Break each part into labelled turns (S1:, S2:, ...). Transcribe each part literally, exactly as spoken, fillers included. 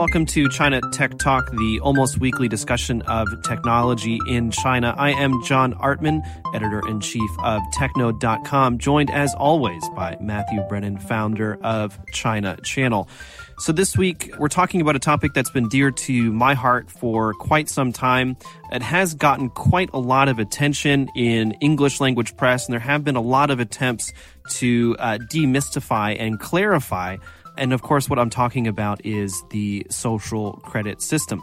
S1: welcome to China Tech Talk, the almost weekly discussion of technology in China. I am John Artman, editor-in-chief of Technode dot com, joined as always by Matthew Brennan, founder of China Channel. So this week, we're talking about a topic that's been dear to my heart for quite some time. It has gotten quite a lot of attention in English language press, and there have been a lot of attempts to uh, demystify and clarify. And of course, what I'm talking about is the social credit system.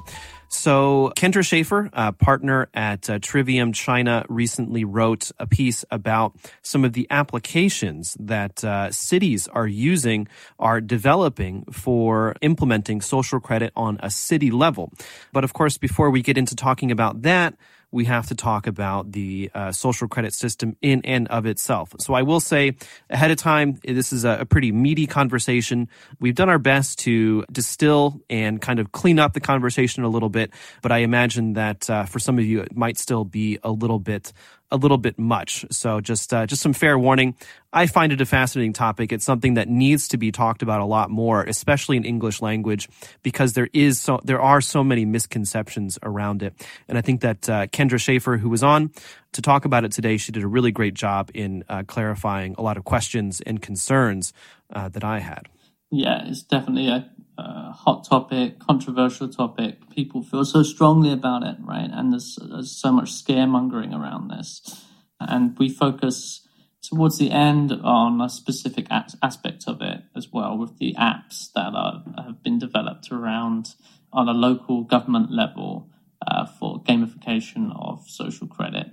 S1: So Kendra Schaefer, a partner at uh, Trivium China, recently wrote a piece about some of the applications that uh, cities are using, are developing for implementing social credit on a city level. But of course, before we get into talking about that, we have to talk about the uh, social credit system in and of itself. So I will say ahead of time, this is a, a pretty meaty conversation. We've done our best to distill and kind of clean up the conversation a little bit, but I imagine that uh, for some of you, it might still be a little bit a little bit much. So just uh, just some fair warning. I find it a fascinating topic. It's something that needs to be talked about a lot more, especially in English language, because there is so there are so many misconceptions around it. And I think that uh, Kendra Schaefer, who was on to talk about it today, she did a really great job in uh, clarifying a lot of questions and concerns uh, that I had.
S2: Yeah, it's definitely a uh, hot topic, controversial topic. People feel so strongly about it, right? And there's, there's so much scaremongering around this. And we focus towards the end on a specific a- aspect of it as well, with the apps that are, have been developed around on a local government level uh, for gamification of social credit.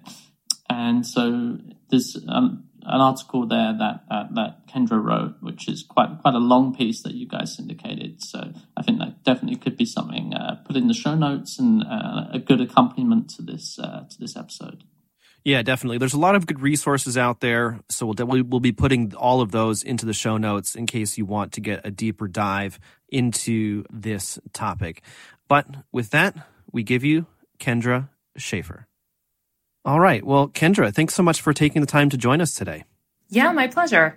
S2: And so there's um, an article there that, that that Kendra wrote, which is quite quite a long piece that you guys syndicated. So I think that definitely could be something uh, put in the show notes and uh, a good accompaniment to this uh, to this episode.
S1: Yeah, definitely. There's a lot of good resources out there, so we'll we'll be putting all of those into the show notes in case you want to get a deeper dive into this topic. But with that, we give you Kendra Schaefer. All right. Well, Kendra, thanks so much for taking the time to join us today.
S3: Yeah, my pleasure.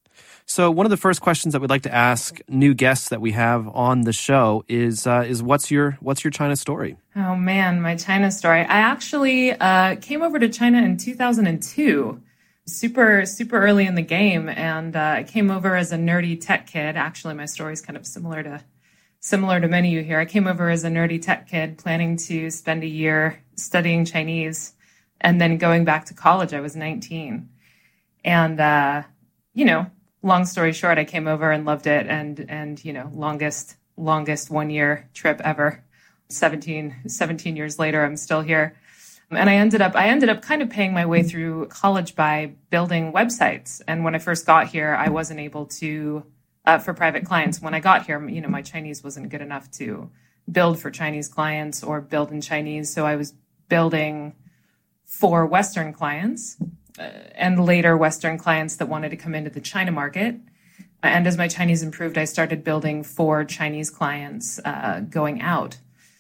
S1: So one of the first questions that we'd like to ask new guests that we have on the show is uh, is what's your what's your China story?
S3: Oh man, my China story. I actually uh, came over to China in two thousand two, super super early in the game, and uh, I came over as a nerdy tech kid. Actually, my story is kind of similar to similar to many of you here. I came over as a nerdy tech kid, planning to spend a year studying Chinese. And then going back to college, I was nineteen. And, uh, you know, long story short, I came over and loved it. And, and you know, longest, longest one-year trip ever. seventeen, seventeen years later, I'm still here. And I ended up, I ended up kind of paying my way through college by building websites. And when I first got here, I wasn't able to, uh, for private clients. When I got here, you know, my Chinese wasn't good enough to build for Chinese clients or build in Chinese. So I was building for Western clients uh, and later Western clients that wanted to come into the China market. And as my Chinese improved, I started building for Chinese clients uh, going out.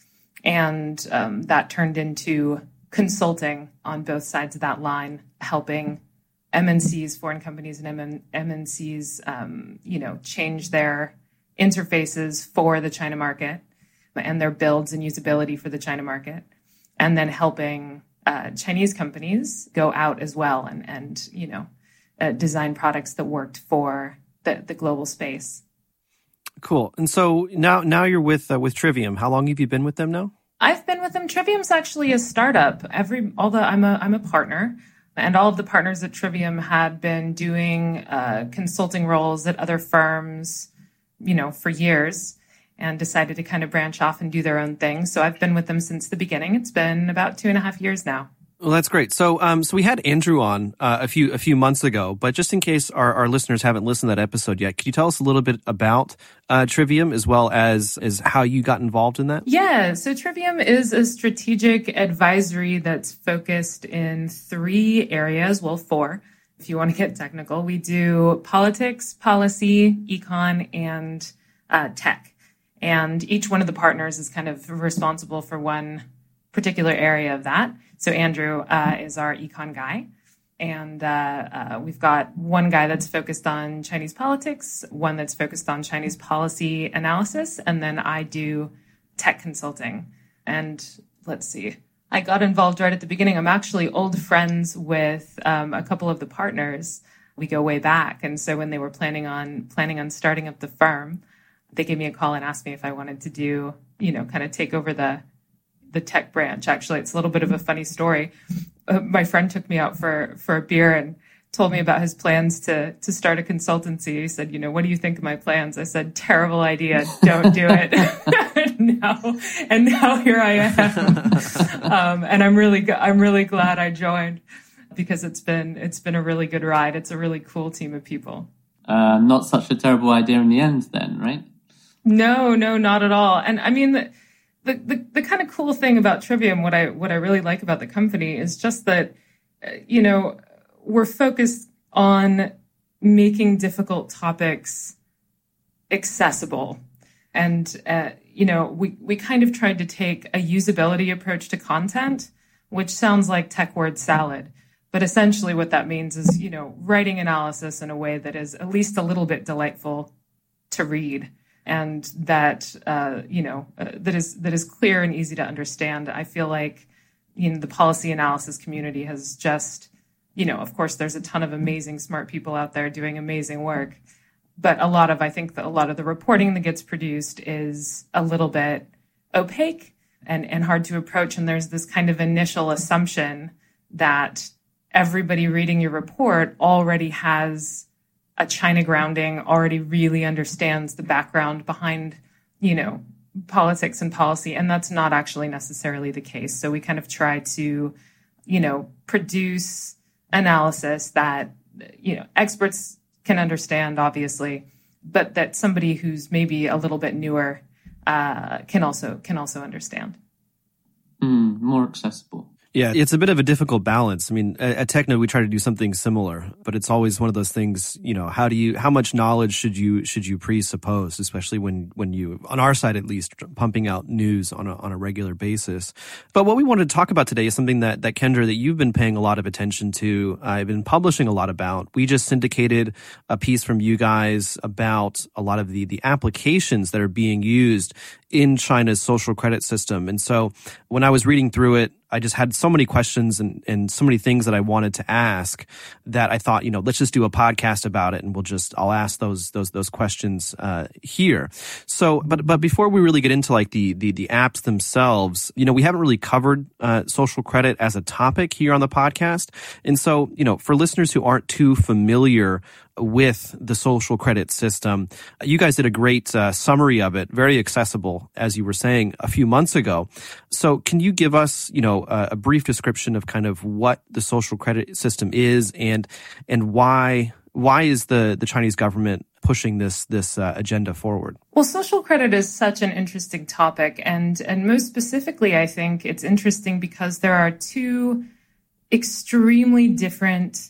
S3: And um, that turned into consulting on both sides of that line, helping M N Cs, foreign companies and M N Cs, um, you know, change their interfaces for the China market and their builds and usability for the China market. And then helping Uh, Chinese companies go out as well and, and you know, uh, design products that worked for the, the global space.
S1: Cool. And so now now you're with uh, with Trivium. How long have you been with them now?
S3: I've been with them. Trivium's actually a startup. Every although I'm a I'm a partner, and all of the partners at Trivium had been doing uh, consulting roles at other firms, you know, for years, and decided to kind of branch off and do their own thing. So I've been with them since the beginning. It's been about two and a half years now.
S1: Well, that's great. So, um, so we had Andrew on uh, a few a few months ago, but just in case our, our listeners haven't listened to that episode yet, could you tell us a little bit about uh, Trivium as well as as how you got involved in that?
S3: Yeah. So Trivium is a strategic advisory that's focused in three areas. Well, four, if you want to get technical. We do politics, policy, econ, and uh, tech. And each one of the partners is kind of responsible for one particular area of that. So Andrew uh, is our econ guy. And uh, uh, we've got one guy that's focused on Chinese politics, one that's focused on Chinese policy analysis. And then I do tech consulting. And let's see, I got involved right at the beginning. I'm actually old friends with um, a couple of the partners. We go way back. And so when they were planning on planning on starting up the firm, they gave me a call and asked me if I wanted to do, you know, kind of take over the the tech branch. Actually, it's a little bit of a funny story. Uh, my friend took me out for, for a beer and told me about his plans to to start a consultancy. He said, you know, what do you think of my plans? I said, terrible idea. Don't do it. now, and now here I am. um, and I'm really, I'm really glad I joined because it's been, it's been a really good ride. It's a really cool team of people.
S2: Uh, not such a terrible idea in the end then, right?
S3: No, no, not at all. And I mean, the, the, the, the kind of cool thing about Trivium, what I, what I really like about the company is just that, uh, you know, we're focused on making difficult topics accessible. And, uh, you know, we, we kind of tried to take a usability approach to content, which sounds like tech word salad. But essentially what that means is, you know, writing analysis in a way that is at least a little bit delightful to read and that, uh, you know, uh, that is that is clear and easy to understand. I feel like, you know, the policy analysis community has just, you know, of course, there's a ton of amazing, smart people out there doing amazing work. But a lot of, I think that a lot of the reporting that gets produced is a little bit opaque and, and hard to approach. And there's this kind of initial assumption that everybody reading your report already has a China grounding, already really understands the background behind, you know, politics and policy. And that's not actually necessarily the case. So we kind of try to, you know, produce analysis that, you know, experts can understand, obviously, but that somebody who's maybe a little bit newer uh, can also can also understand.
S2: Mm, more accessible.
S1: Yeah, it's a bit of a difficult balance. I mean, at Techno, we try to do something similar, but it's always one of those things, you know, how do you, how much knowledge should you, should you presuppose, especially when, when you, on our side at least, pumping out news on a, on a regular basis. But what we wanted to talk about today is something that, that Kendra, that you've been paying a lot of attention to, I've been publishing a lot about. We just syndicated a piece from you guys about a lot of the, the applications that are being used in China's social credit system. And so when I was reading through it, I just had so many questions and, and so many things that I wanted to ask that I thought, you know, let's just do a podcast about it and we'll just, I'll ask those, those, those questions, uh, here. So, but, but before we really get into like the, the, the apps themselves, you know, we haven't really covered, uh, social credit as a topic here on the podcast. And so, you know, for listeners who aren't too familiar with the social credit system, you guys did a great uh, summary of it, very accessible, as you were saying a few months ago. So can you give us, you know, a, a brief description of kind of what the social credit system is and and why why is the, the Chinese government pushing this this uh, agenda forward?
S3: Well, social credit is such an interesting topic, and and most specifically, I think it's interesting because there are two extremely different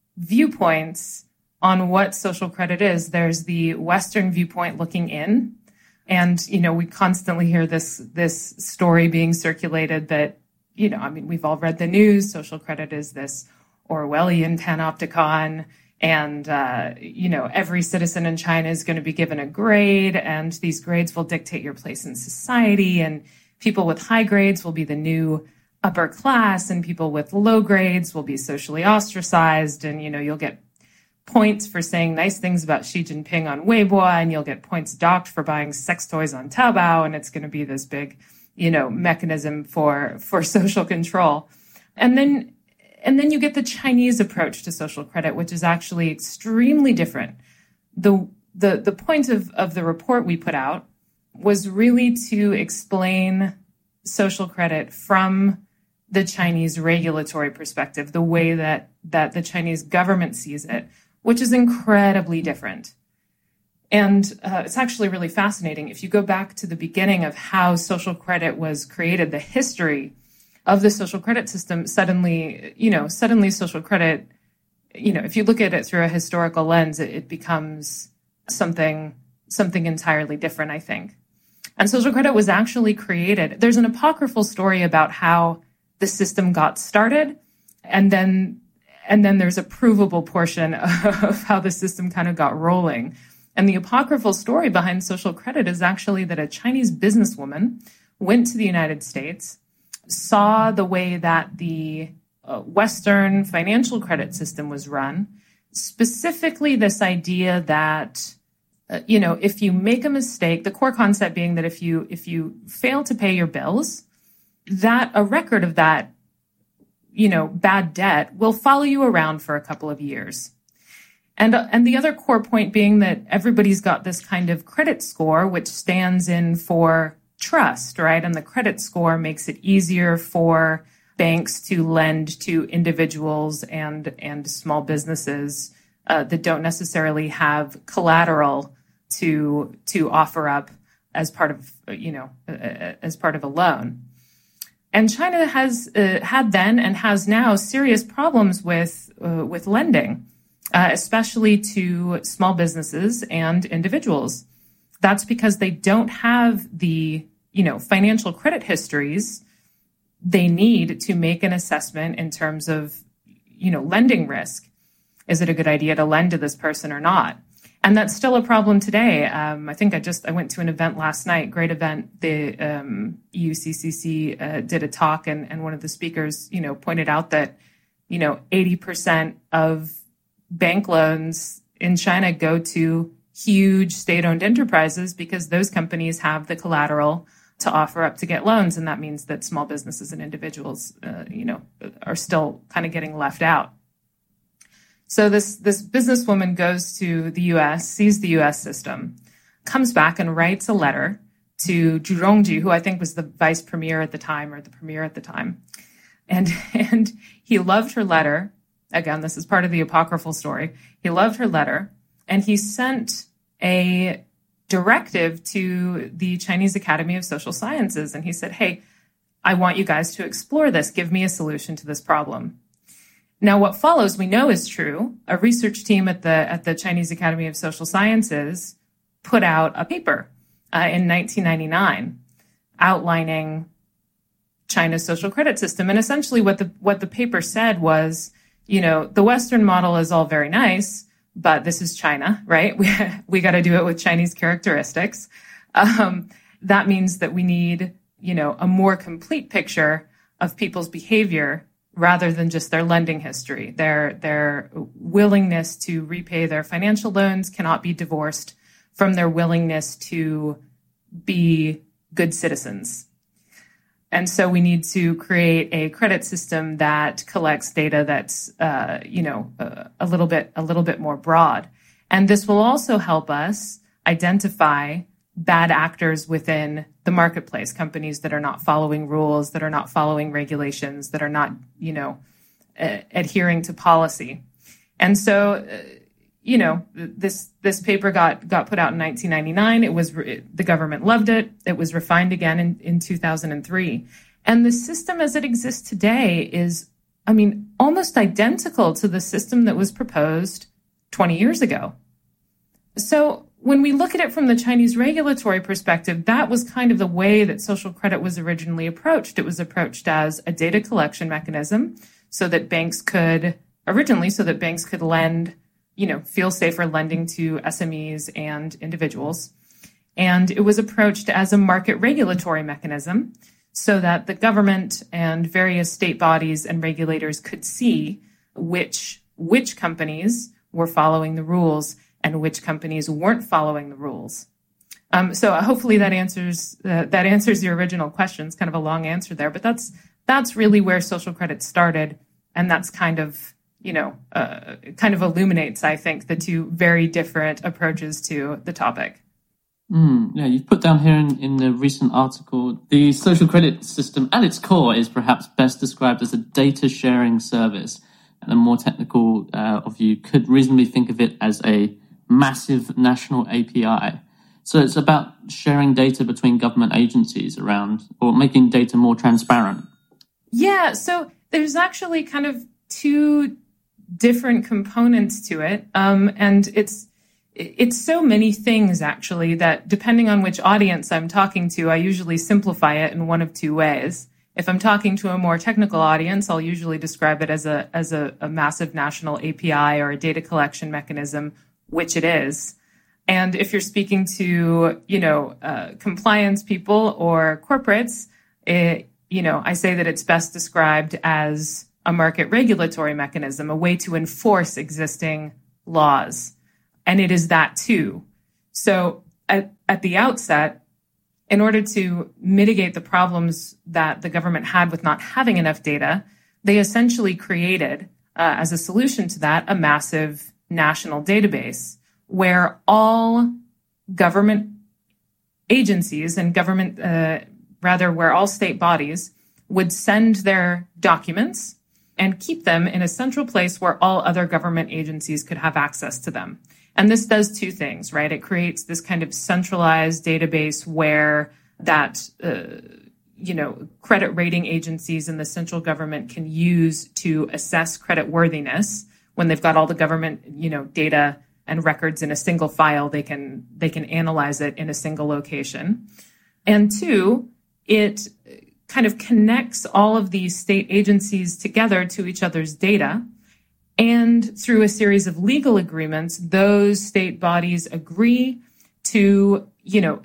S3: viewpoints on what social credit is. There's the Western viewpoint looking in. And, you know, we constantly hear this, this story being circulated that, you know, I mean, we've all read the news. Social credit is this Orwellian panopticon. And, uh, you know, every citizen in China is going to be given a grade, and these grades will dictate your place in society. And people with high grades will be the new upper class, and people with low grades will be socially ostracized. And, you know, you'll get points for saying nice things about Xi Jinping on Weibo, and you'll get points docked for buying sex toys on Taobao, and it's going to be this big, you know, mechanism for for social control. And then and then you get the Chinese approach to social credit, which is actually extremely different. The the the point of, of the report we put out was really to explain social credit from the Chinese regulatory perspective, the way that that the Chinese government sees it, which is incredibly different. And uh, it's actually really fascinating. If you go back to the beginning of how social credit was created, the history of the social credit system, suddenly, you know, suddenly social credit, you know, if you look at it through a historical lens, it, it becomes something, something entirely different, I think. And social credit was actually created. There's an apocryphal story about how the system got started, and then And then there's a provable portion of how the system kind of got rolling. And the apocryphal story behind social credit is actually that a Chinese businesswoman went to the United States, saw the way that the uh, Western financial credit system was run, specifically this idea that, uh, you know, if you make a mistake, the core concept being that if you if you fail to pay your bills, that a record of that, you know, bad debt will follow you around for a couple of years. And, and the other core point being that everybody's got this kind of credit score, which stands in for trust, right? And the credit score makes it easier for banks to lend to individuals and, and small businesses uh, that don't necessarily have collateral to, to offer up as part of, you know, uh, as part of a loan. And China has uh, had then and has now serious problems with, uh, with lending. Uh, especially to small businesses and individuals. That's because they don't have the, you know, financial credit histories they need to make an assessment in terms of, you know, lending risk. Is it a good idea to lend to this person or not? And that's still a problem today. Um, I think I just, I went to an event last night, great event. The um, E U C C C uh, did a talk and, and one of the speakers, you know, pointed out that, you know, eighty percent of bank loans in China go to huge state-owned enterprises because those companies have the collateral to offer up to get loans. And that means that small businesses and individuals, uh, you know, are still kind of getting left out. So this, this businesswoman goes to the U S, sees the U S system, comes back and writes a letter to Zhu Rongji, who I think was the vice premier at the time or the premier at the time. And, and he loved her letter. Again, this is part of the apocryphal story. He loved her letter, and he sent a directive to the Chinese Academy of Social Sciences. And he said, hey, I want you guys to explore this. Give me a solution to this problem. Now, what follows we know is true. A research team at the at the Chinese Academy of Social Sciences put out a paper uh, in nineteen ninety-nine outlining China's social credit system. And essentially what the what the paper said was, you know, the Western model is all very nice, but this is China, right? We, we got to do it with Chinese characteristics. Um, that means that we need, you know, a more complete picture of people's behavior rather than just their lending history. Their, their willingness to repay their financial loans cannot be divorced from their willingness to be good citizens. And so we need to create a credit system that collects data that's, uh, you know, uh, a little bit, a little bit more broad. And this will also help us identify bad actors within the marketplace, companies that are not following rules, that are not following regulations, that are not, you know, uh, adhering to policy. And so, uh, you know, this this paper got got put out in nineteen ninety-nine. It was re- the government loved it. It was refined again in, in two thousand three. And the system as it exists today is, I mean, almost identical to the system that was proposed twenty years ago. So when we look at it from the Chinese regulatory perspective, that was kind of the way that social credit was originally approached. It was approached as a data collection mechanism so that banks could, originally, so that banks could lend, you know, feel safer lending to S M Es and individuals. And it was approached as a market regulatory mechanism so that the government and various state bodies and regulators could see which, which companies were following the rules and which companies weren't following the rules. Um, so hopefully that answers uh, that answers your original question. It's kind of a long answer there, but that's that's really where social credit started, and that's kind of, you know, uh, kind of illuminates, I think, the two very different approaches to the topic.
S2: Mm, yeah, you've put down here in, in the recent article, the social credit system at its core is perhaps best described as a data sharing service. And a more technical uh, of you could reasonably think of it as a massive national A P I. So it's about sharing data between government agencies around, or making data more transparent.
S3: Yeah, so there's actually kind of two different components to it. Um, and it's it's so many things, actually, that depending on which audience I'm talking to, I usually simplify it in one of two ways. If I'm talking to a more technical audience, I'll usually describe it as a as a, a massive national A P I or a data collection mechanism, which it is. And if you're speaking to, you know, uh, compliance people or corporates, it, you know, I say that it's best described as a market regulatory mechanism, a way to enforce existing laws. And it is that too. So at, at the outset, in order to mitigate the problems that the government had with not having enough data, they essentially created, uh, as a solution to that, a massive national database where all government agencies and government, uh, rather, where all state bodies would send their documents and keep them in a central place where all other government agencies could have access to them. And this does two things, right? It creates this kind of centralized database where that, uh, you know, credit rating agencies and the central government can use to assess credit worthiness. When they've got all the government, you know, data and records in a single file, they can, they can analyze it in a single location. And two, it kind of connects all of these state agencies together to each other's data. And through a series of legal agreements, those state bodies agree to, you know,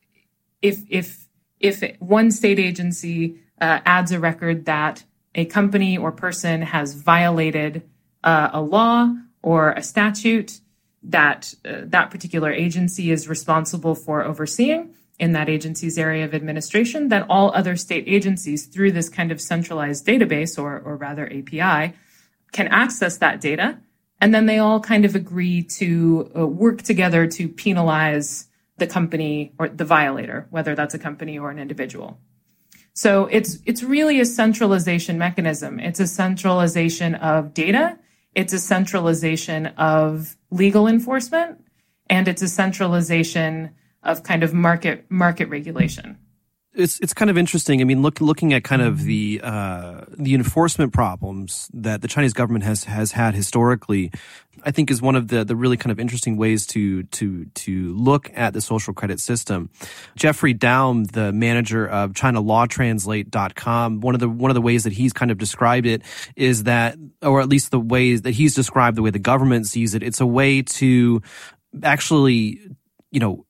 S3: if, if, if one state agency uh, adds a record that a company or person has violated uh, a law or a statute that uh, that particular agency is responsible for overseeing in that agency's area of administration, then all other state agencies through this kind of centralized database, or, or rather A P I, can access that data. And then they all kind of agree to uh, work together to penalize the company or the violator, whether that's a company or an individual. So it's, it's really a centralization mechanism. It's a centralization of data. It's a centralization of legal enforcement, and it's a centralization of kind of market market regulation.
S1: It's it's kind of interesting. I mean, look, looking at kind of the uh, the enforcement problems that the Chinese government has has had historically, I think is one of the the really kind of interesting ways to to to look at the social credit system. Jeffrey Daum, the manager of China Law Translate dot com, one of the one of the ways that he's kind of described it is that, or at least the ways that he's described the way the government sees it, it's a way to actually, you know,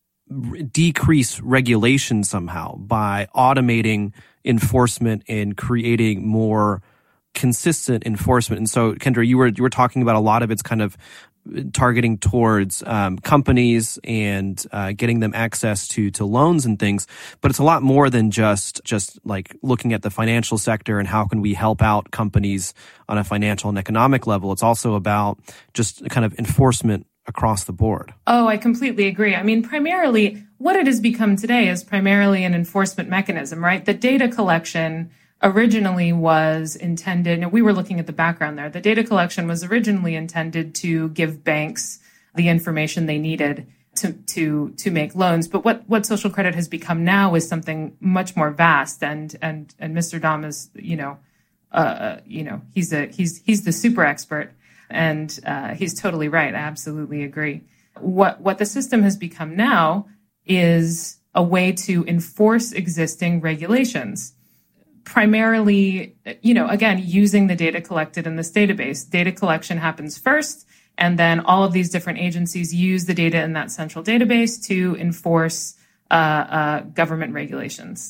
S1: decrease regulation somehow by automating enforcement and creating more consistent enforcement. And so, Kendra, you were you were talking about a lot of it's kind of targeting towards um, companies and uh, getting them access to to loans and things, but it's a lot more than just just like looking at the financial sector and how can we help out companies on a financial and economic level. It's also about just kind of enforcement across the board.
S3: Oh, I completely agree. I mean, primarily, what it has become today is primarily an enforcement mechanism, right? The data collection originally was intended, and we were looking at the background there, the data collection was originally intended to give banks the information they needed to to to make loans. But what, what social credit has become now is something much more vast, and and and Mister Daum is, you know, uh, you know, he's a he's he's the super expert. And uh, he's totally right. I absolutely agree. What what the system has become now is a way to enforce existing regulations. Primarily, you know, again, using the data collected in this database. Data collection happens first, and then all of these different agencies use the data in that central database to enforce uh, uh, government regulations.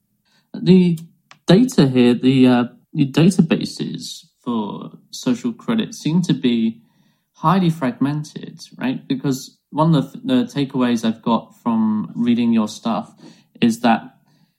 S2: The data here, the, uh, the databases for social credit seem to be highly fragmented, right? Because one of the, the takeaways I've got from reading your stuff is that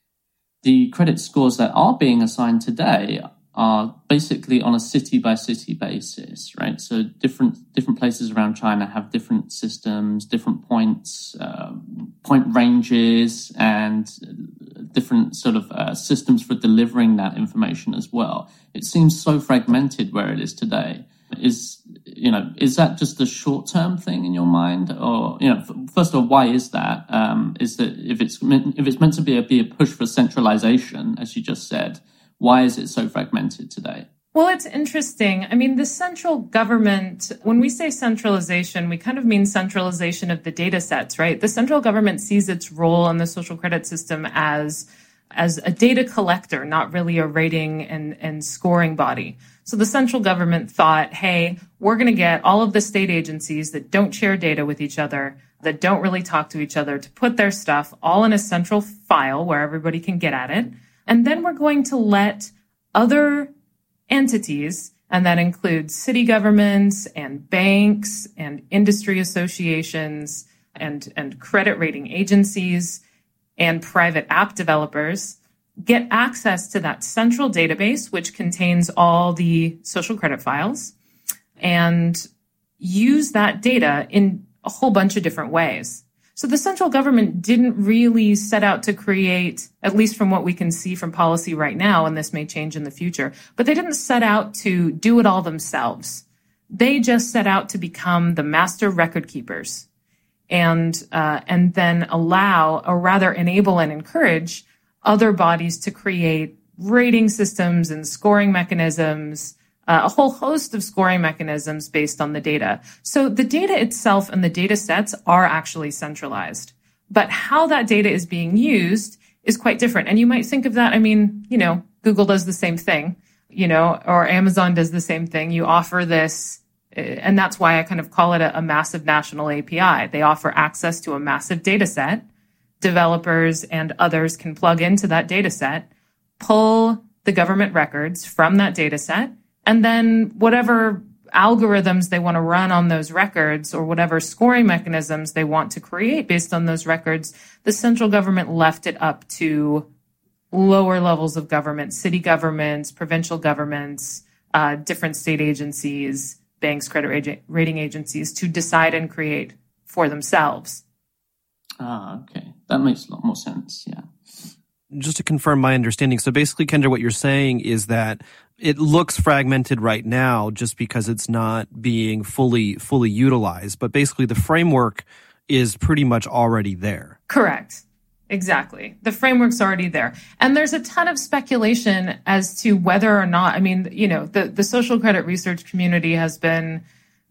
S2: the credit scores that are being assigned today are basically on a city by city basis, right? So different different places around China have different systems, different points, uh, point ranges, and different sort of uh, systems for delivering that information as well. It seems so fragmented where it is today. Is, you know, is that just a short-term thing in your mind? Or, you know, first of all, why is that? Um, is that if it's meant, if it's meant to be a, be a push for centralization, as you just said, why is it so fragmented today?
S3: Well, it's interesting. I mean, the central government, when we say centralization, we kind of mean centralization of the data sets, right? The central government sees its role in the social credit system as, as a data collector, not really a rating and, and scoring body. So the central government thought, hey, we're going to get all of the state agencies that don't share data with each other that don't really talk to each other to put their stuff all in a central file where everybody can get at it. And then we're going to let other entities, and that includes city governments and banks and industry associations and, and credit rating agencies and private app developers, get access to that central database, which contains all the social credit files, and use that data in a whole bunch of different ways. So the central government didn't really set out to create, at least from what we can see from policy right now, and this may change in the future, but they didn't set out to do it all themselves. They just set out to become the master record keepers and, uh, and then allow, or rather enable and encourage other bodies to create rating systems and scoring mechanisms, uh, a whole host of scoring mechanisms based on the data. So the data itself and the data sets are actually centralized, but how that data is being used is quite different. And you might think of that, I mean, you know, Google does the same thing, you know, or Amazon does the same thing. You offer this, and that's why I kind of call it a, a massive national A P I. They offer access to a massive data set. Developers and others can plug into that data set, pull the government records from that data set, and then whatever algorithms they want to run on those records or whatever scoring mechanisms they want to create based on those records, the central government left it up to lower levels of government, city governments, provincial governments, uh, different state agencies, banks, credit rating agencies to decide and create for themselves.
S2: Ah, okay. That makes a lot more sense, yeah.
S1: Just to confirm my understanding, so basically, Kendra, what you're saying is that it looks fragmented right now just because it's not being fully fully utilized, but basically the framework is pretty much already there.
S3: Correct. Exactly. The framework's already there. And there's a ton of speculation as to whether or not, I mean, you know, the, the social credit research community has been,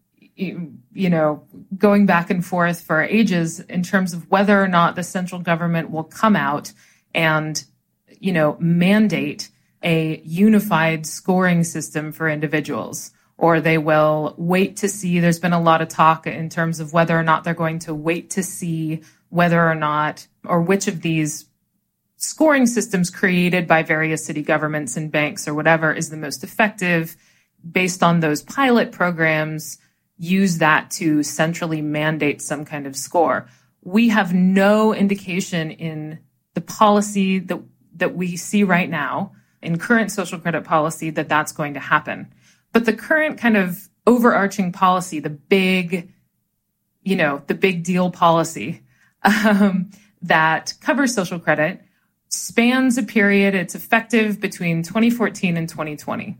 S3: you know, going back and forth for ages in terms of whether or not the central government will come out and, you know, mandate a unified scoring system for individuals, or they will wait to see. There's been a lot of talk in terms of whether or not they're going to wait to see whether or not, or which of these scoring systems created by various city governments and banks or whatever is the most effective. Based on those pilot programs, use that to centrally mandate some kind of score. We have no indication in the policy that that we see right now, in current social credit policy, that that's going to happen. But the current kind of overarching policy, the big, you know, the big deal policy um, that covers social credit spans a period. It's effective between twenty fourteen and twenty twenty.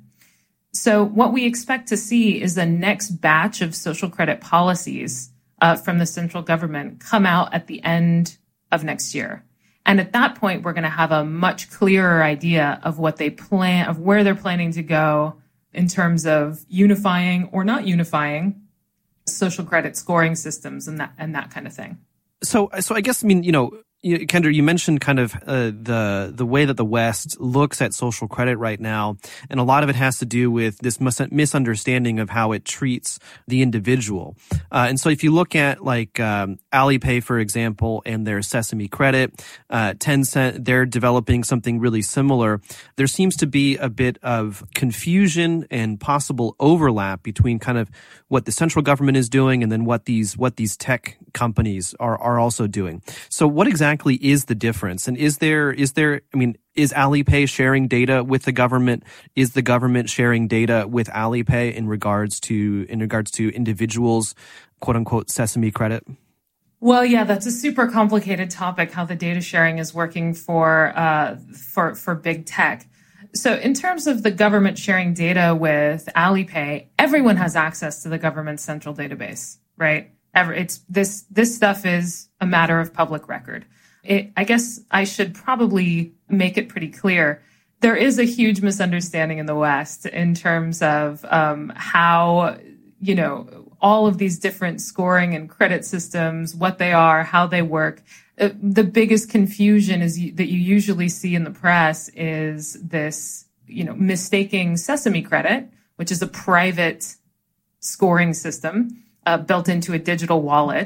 S3: So what we expect to see is the next batch of social credit policies uh, from the central government come out at the end of next year. And at that point, we're going to have a much clearer idea of what they plan, of where they're planning to go in terms of unifying or not unifying social credit scoring systems and that and that kind of thing.
S1: So, so I guess, I mean, you know, Kendra, you mentioned kind of uh, the the way that the West looks at social credit right now, and a lot of it has to do with this mis- misunderstanding of how it treats the individual. Uh, and so, if you look at like um, Alipay, for example, and their Sesame Credit, uh, Tencent, they're developing something really similar. There seems to be a bit of confusion and possible overlap between kind of what the central government is doing and then what these what these tech companies are are also doing. So, what exactly Exactly is the difference? And is there, is there, I mean, is Alipay sharing data with the government? Is the government sharing data with Alipay in regards to, in regards to individuals, quote unquote, Sesame Credit?
S3: Well, yeah, that's a super complicated topic, how the data sharing is working for, uh, for, for big tech. So in terms of the government sharing data with Alipay, everyone has access to the government's central database, right? Ever, it's this, this stuff is a matter of public record. It, I guess I should probably make it pretty clear. There is a huge misunderstanding in the West in terms of um, how, you know, all of these different scoring and credit systems, what they are, how they work. Uh, the biggest confusion is you, that you usually see in the press is this, you know, mistaking Sesame Credit, which is a private scoring system uh, built into a digital wallet,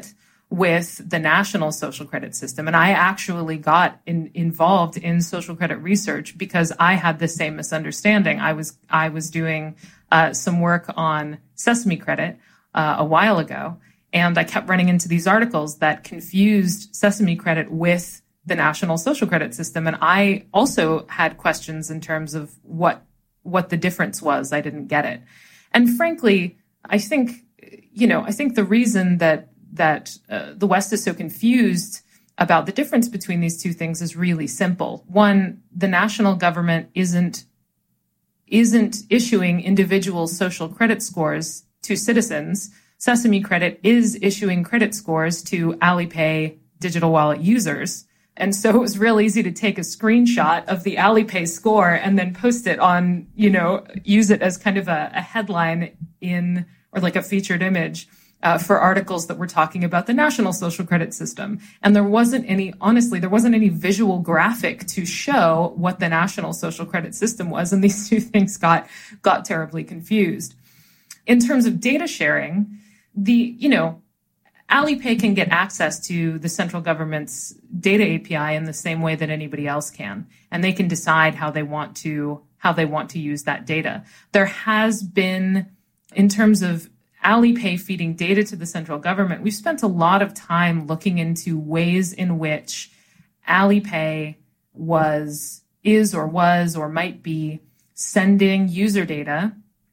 S3: with the national social credit system. And I actually got in, involved in social credit research because I had the same misunderstanding. I was I was doing uh, some work on Sesame Credit uh, a while ago, and I kept running into these articles that confused Sesame Credit with the national social credit system. And I also had questions in terms of what what the difference was. I didn't get it. And frankly, I think, you know, I think the reason that that uh, the West is so confused about the difference between these two things is really simple. One, the national government isn't isn't issuing individual social credit scores to citizens. Sesame Credit is issuing credit scores to Alipay digital wallet users. And so it was real easy to take a screenshot of the Alipay score and then post it on, you know, use it as kind of a, a headline in, or like a featured image uh, for articles that were talking about the national social credit system. And there wasn't any, honestly, there wasn't any visual graphic to show what the national social credit system was. And these two things got, got terribly confused. In terms of data sharing, the, you know, Alipay can get access to the central government's data A P I in the same way that anybody else can, and they can decide how they want to how they want to use that data. There has been, in terms of Alipay feeding data to the central government, we've spent a lot of time looking into ways in which Alipay was, is or was or might be sending user data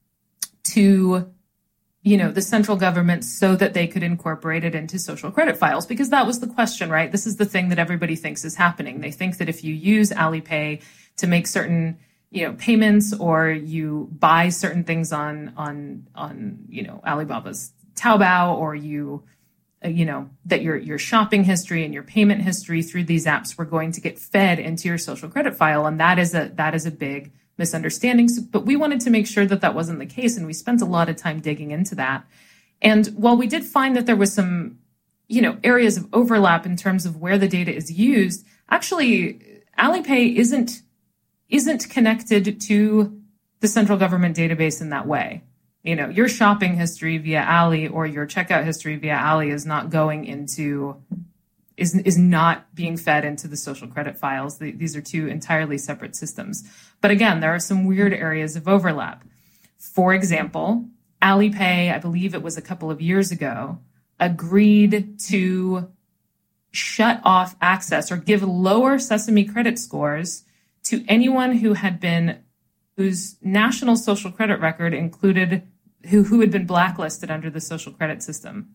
S3: to, you know, the central government so that they could incorporate it into social credit files, because that was the question, right? This is the thing that everybody thinks is happening. They think that if you use Alipay to make certain, you know, payments, or you buy certain things on, on, on, you know, Alibaba's Taobao, or you, uh, you know, that your, your shopping history and your payment history through these apps were going to get fed into your social credit file. And that is a, that is a big misunderstandings, but we wanted to make sure that that wasn't the case, and we spent a lot of time digging into that. And while we did find that there was some, you know, areas of overlap in terms of where the data is used, actually, Alipay isn't isn't connected to the central government database in that way. You know, your shopping history via Ali or your checkout history via Ali is not going into is is not being fed into the social credit files. The, these are two entirely separate systems. But again, there are some weird areas of overlap. For example, Alipay, I believe it was a couple of years ago, agreed to shut off access or give lower Sesame credit scores to anyone who had been, whose national social credit record included, who, who had been blacklisted under the social credit system.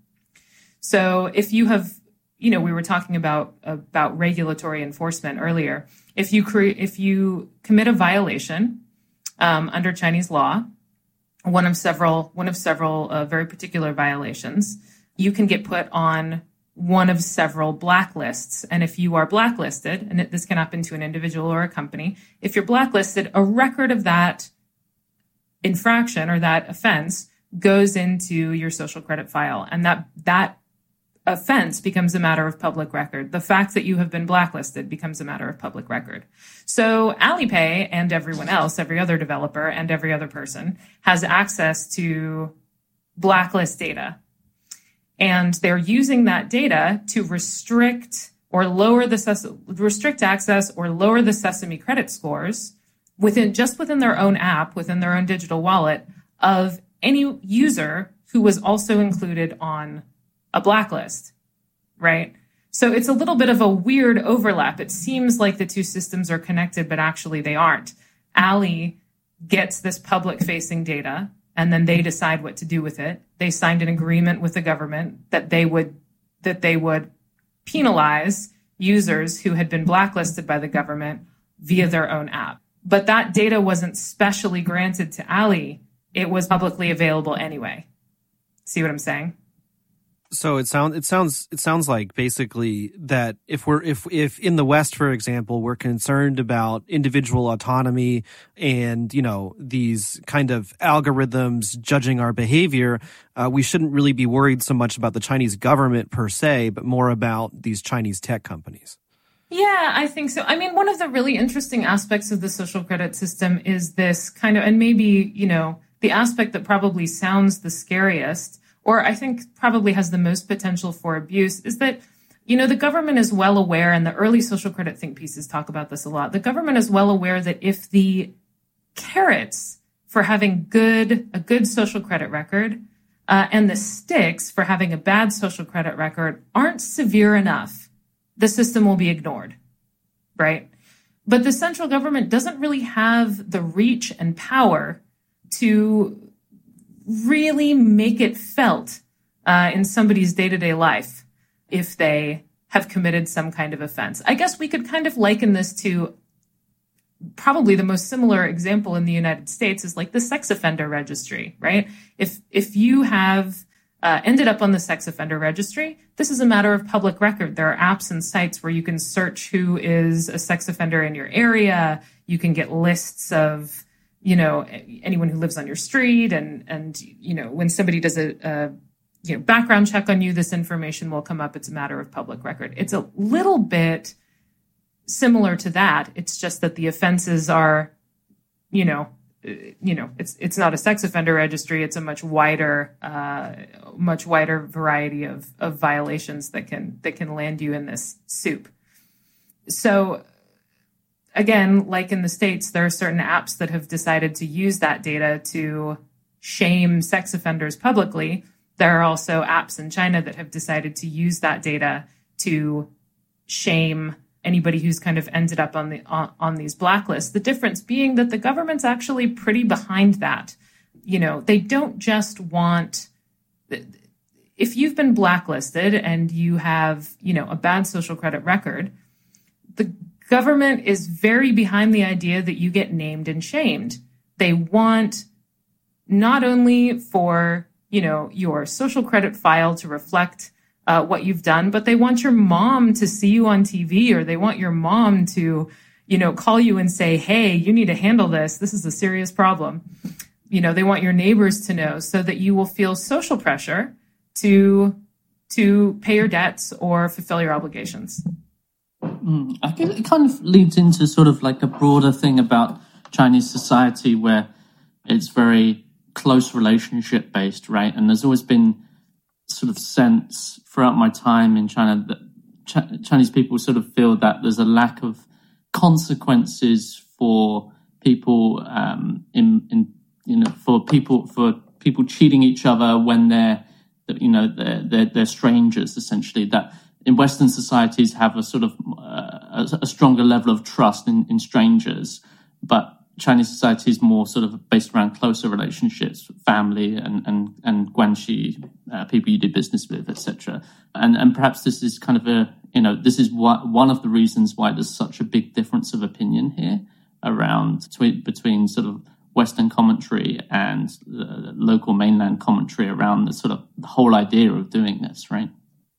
S3: So if you have, you know, we were talking about, about regulatory enforcement earlier. If you create, if you commit a violation um, under Chinese law, one of several, one of several uh, very particular violations, you can get put on one of several blacklists. And if you are blacklisted, and it, this can happen to an individual or a company, if you're blacklisted, a record of that infraction or that offense goes into your social credit file, and that that offense becomes a matter of public record. The fact that you have been blacklisted becomes a matter of public record. So Alipay and everyone else, every other developer and every other person, has access to blacklist data. And they're using that data to restrict or lower the ses- restrict access or lower the Sesame credit scores within just within their own app, within their own digital wallet, of any user who was also included on a blacklist, right? So it's a little bit of a weird overlap. It seems like the two systems are connected, but actually they aren't. Ali gets this public-facing data, and then they decide what to do with it. They signed an agreement with the government that they would that they would penalize users who had been blacklisted by the government via their own app. But that data wasn't specially granted to Ali. It was publicly available anyway. See what I'm saying?
S1: So it sounds it sounds it sounds like basically that if we're if if in the West, for example, we're concerned about individual autonomy and, you know, these kind of algorithms judging our behavior, uh, we shouldn't really be worried so much about the Chinese government per se, but more about these Chinese tech companies.
S3: Yeah, I think so. I mean, one of the really interesting aspects of the social credit system is this kind of, and maybe, you know, the aspect that probably sounds the scariest, or I think probably has the most potential for abuse, is that, you know, the government is well aware, and the early social credit think pieces talk about this a lot. The government is well aware that if the carrots for having good a good social credit record uh, and the sticks for having a bad social credit record aren't severe enough, the system will be ignored, right? But the central government doesn't really have the reach and power to really make it felt uh, in somebody's day-to-day life if they have committed some kind of offense. I guess we could kind of liken this to probably the most similar example in the United States is like the sex offender registry, right? If if you have uh, ended up on the sex offender registry, this is a matter of public record. There are apps and sites where you can search who is a sex offender in your area. You can get lists of, you know, anyone who lives on your street, and and you know, when somebody does a, a you know background check on you, this information will come up. It's a matter of public record. It's a little bit similar to that. It's just that the offenses are, you know, you know, it's it's not a sex offender registry. It's a much wider, uh, much wider variety of of violations that can that can land you in this soup. So, again, like in the States, there are certain apps that have decided to use that data to shame sex offenders publicly. There are also apps in China that have decided to use that data to shame anybody who's kind of ended up on the on, on these blacklists. The difference being that the government's actually pretty behind that. You know, they don't just want, if you've been blacklisted and you have, you know, a bad social credit record, the government is very behind the idea that you get named and shamed. They want not only for, you know, your social credit file to reflect uh, what you've done, but they want your mom to see you on T V, or they want your mom to, you know, call you and say, hey, you need to handle this. This is a serious problem. You know, they want your neighbors to know, so that you will feel social pressure to, to pay your debts or fulfill your obligations.
S2: Mm, I think it kind of leads into sort of like a broader thing about Chinese society where it's very close relationship based, right? And there's always been sort of sense throughout my time in China that Ch- Chinese people sort of feel that there's a lack of consequences for people um, in, in you know for people for people cheating each other when they're you know they're they're, they're strangers, essentially. That in Western societies have a sort of uh, a, a stronger level of trust in, in strangers, but Chinese society is more sort of based around closer relationships, family and and and guanxi, uh, people you do business with, et cetera. And and perhaps this is kind of a you know this is what, one of the reasons why there's such a big difference of opinion here around between, between sort of Western commentary and the local mainland commentary around the sort of the whole idea of doing this, right?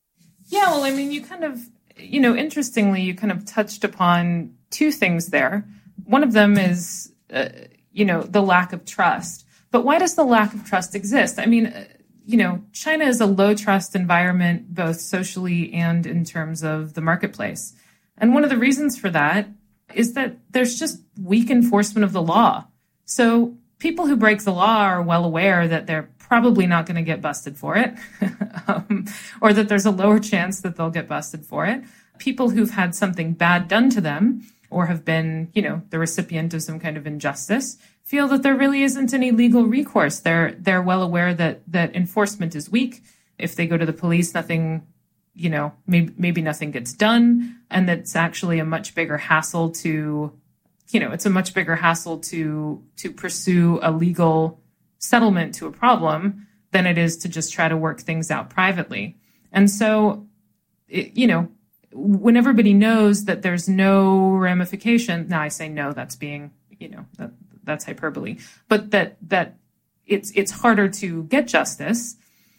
S3: Yeah, well, I mean, you kind of, you know, interestingly, you kind of touched upon two things there. One of them is, uh, you know, the lack of trust. But why does the lack of trust exist? I mean, uh, you know, China is a low trust environment, both socially and in terms of the marketplace. And one of the reasons for that is that there's just weak enforcement of the law. So people who break the law are well aware that they're probably not going to get busted for it, um, or that there's a lower chance that they'll get busted for it. People who've had something bad done to them or have been, you know, the recipient of some kind of injustice feel that there really isn't any legal recourse. They're they're well aware that that enforcement is weak. If they go to the police, nothing, you know, maybe maybe nothing gets done, and that's actually a much bigger hassle to, you know, it's a much bigger hassle to to pursue a legal settlement to a problem than it is to just try to work things out privately. And so, it, you know, when everybody knows that there's no ramification, now I say no, that's being, you know, that, that's hyperbole, but that that it's it's harder to get justice,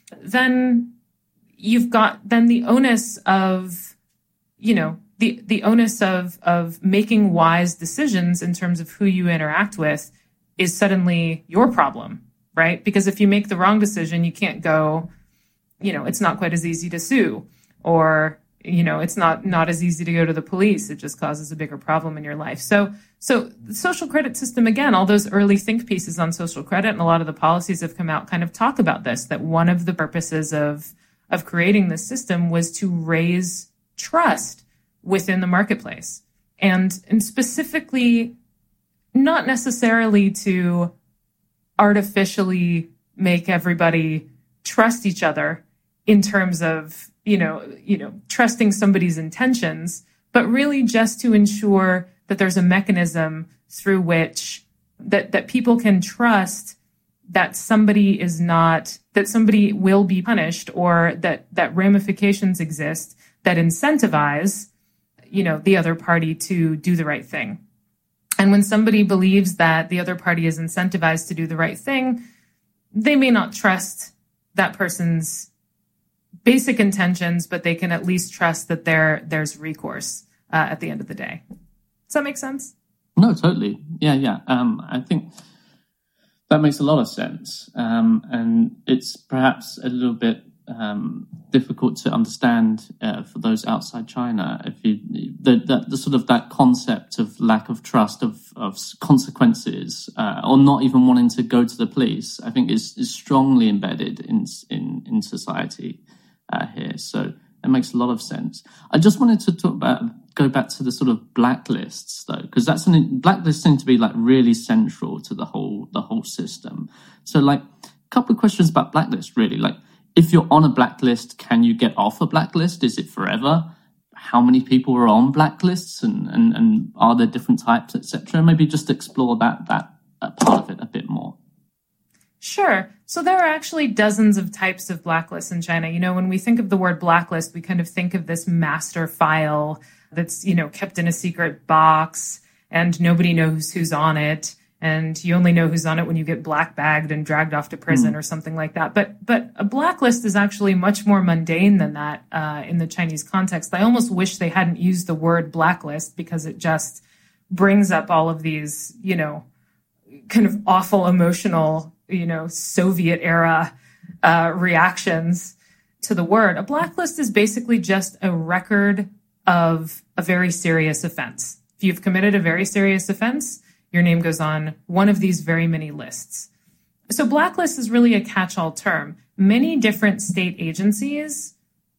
S3: then you've got then the onus of, you know, the the onus of of making wise decisions in terms of who you interact with is suddenly your problem, right? Because if you make the wrong decision, you can't go, you know, it's not quite as easy to sue, or, you know, it's not not as easy to go to the police. It just causes a bigger problem in your life. So So the social credit system, again, all those early think pieces on social credit and a lot of the policies have come out kind of talk about this, that one of the purposes of, of creating this system was to raise trust within the marketplace. And, and specifically, not necessarily to artificially make everybody trust each other in terms of, you know, you know, trusting somebody's intentions, but really just to ensure that there's a mechanism through which that, that people can trust that somebody is not, that somebody will be punished, or that, that ramifications exist that incentivize, you know, the other party to do the right thing. And when somebody believes that the other party is incentivized to do the right thing, they may not trust that person's basic intentions, but they can at least trust that there, there's recourse uh, at the end of the day. Does that make sense?
S2: No, totally. Yeah, yeah. Um, I think that makes a lot of sense. Um, and it's perhaps a little bit um, difficult to understand uh, for those outside China. If you the, the, the sort of that concept of lack of trust, of, of consequences, uh, or not even wanting to go to the police, I think is, is strongly embedded in in, in society uh, here. So it makes a lot of sense. I just wanted to talk about, go back to the sort of blacklists though, because that's an blacklists seem to be like really central to the whole the whole system. So like a couple of questions about blacklists really. Like if you're on a blacklist, can you get off a blacklist? Is it forever? How many people are on blacklists, and and, and are there different types, et cetera? Maybe just explore that that part of it a bit more.
S3: Sure. So there are actually dozens of types of blacklists in China. You know, when we think of the word blacklist, we kind of think of this master file that's, you know, kept in a secret box and nobody knows who's on it. And you only know who's on it when you get black bagged and dragged off to prison mm. or something like that. But but a blacklist is actually much more mundane than that uh, in the Chinese context. I almost wish they hadn't used the word blacklist, because it just brings up all of these, you know, kind of awful emotional, you know, Soviet era uh, reactions to the word. A blacklist is basically just a record of a very serious offense. If you've committed a very serious offense, your name goes on one of these very many lists. So blacklist is really a catch-all term. Many different state agencies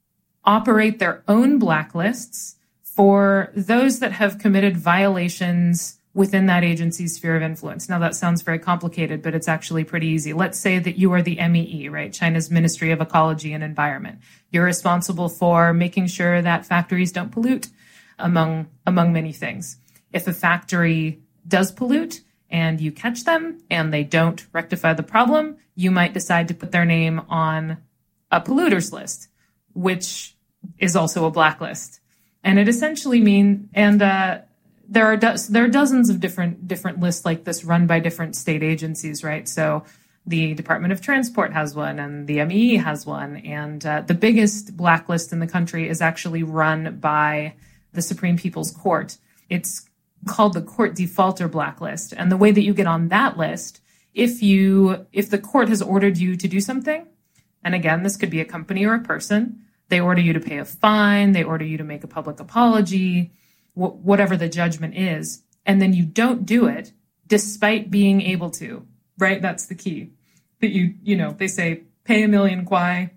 S3: operate their own blacklists for those that have committed violations within that agency's sphere of influence. Now, that sounds very complicated, but it's actually pretty easy. Let's say that you are the M E E, right? China's Ministry of Ecology and Environment. You're responsible for making sure that factories don't pollute, among, among many things. If a factory does pollute and you catch them and they don't rectify the problem, you might decide to put their name on a polluters list, which is also a blacklist. And it essentially means, and uh, there are do- there are dozens of different different lists like this run by different state agencies, right? So the Department of Transport has one, and the M E E has one, and uh, the biggest blacklist in the country is actually run by the Supreme People's Court. It's called the Court Defaulter Blacklist, and the way that you get on that list, if you if the court has ordered you to do something, and again, this could be a company or a person, they order you to pay a fine, they order you to make a public apology, wh- whatever the judgment is, and then you don't do it despite being able to, right? That's the key. That you, you know, they say, pay a million kwai,